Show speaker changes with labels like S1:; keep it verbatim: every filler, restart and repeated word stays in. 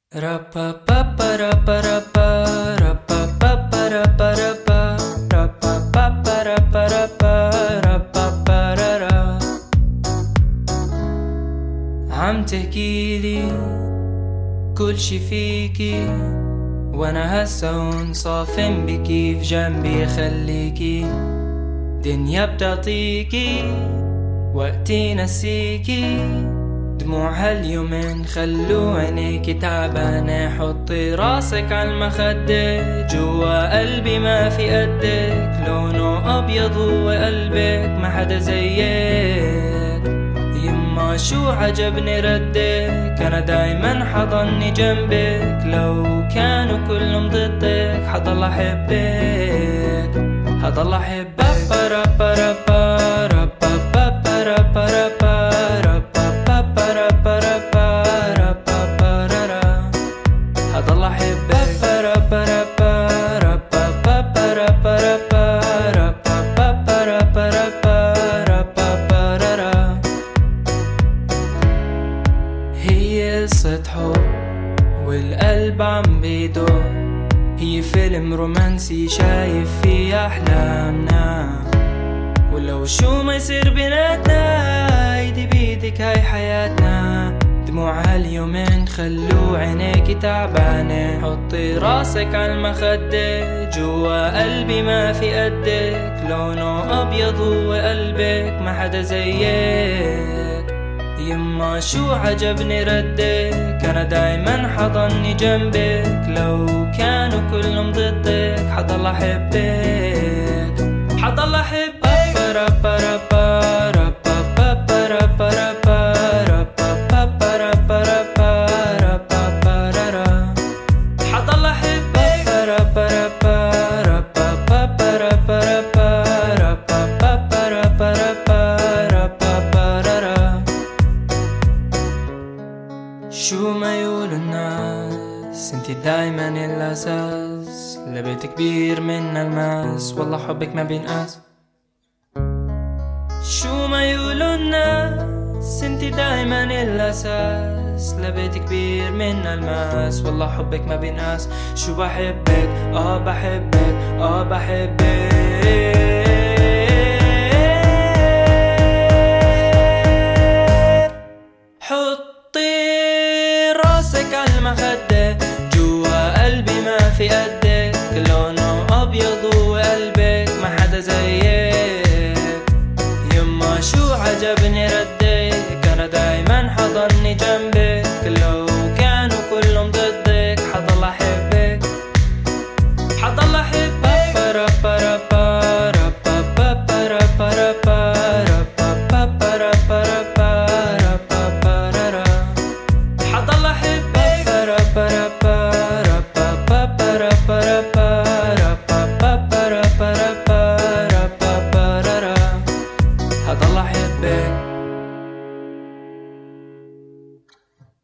S1: عم تحكيلي كل شي فيكي، وانا هسا هون صافن بكي في جنبي خليكي. دنيا بتعطيكي وقتي نسيكي، دموع هاليومين خلو عينيكي تعبانة. حطي راسك عالمخدة، جوا قلبي ما في قدك. لونه أبيض هو قلبك، ما حدا زيك. يما شو عجبني ردك، أنا دايما حضني جنبك. لو كانوا كلهم ضدك حضل أحبك، حضل أحبك. حضل أحبك. هي قصة حب والقلب عم بيدق، هي فيلم رومانسي شايف فيه أحلامنا. ولو شو ما يصير بيناتنا، ايدي بيدك هاي حياتنا. دموع هاليومين خلو عينيكي تعبانة. حطي راسك عالمخدة، جوا قلبي ما في قدك. لونه أبيض هو قلبك، ما حدا زيك. يما شو عجبني ردك، أنا دايما حضني جنبك. لو كانوا كلهم ضدك حضل أحبك، حضل أحبك. حضل أحبك. شو ما يقول الناس، انتي دايما الأساس. لبيت كبير من الماس، والله حبك ما بينقاس. شو ما يقولوا الناس، انتي دايما الأساس. لبيت كبير من الماس، والله حبك ما بينقاس. شو بحبك، اه بحبك، اه بحبك. حطي راسك عالمخدة، جوا قلبي ما في قدك.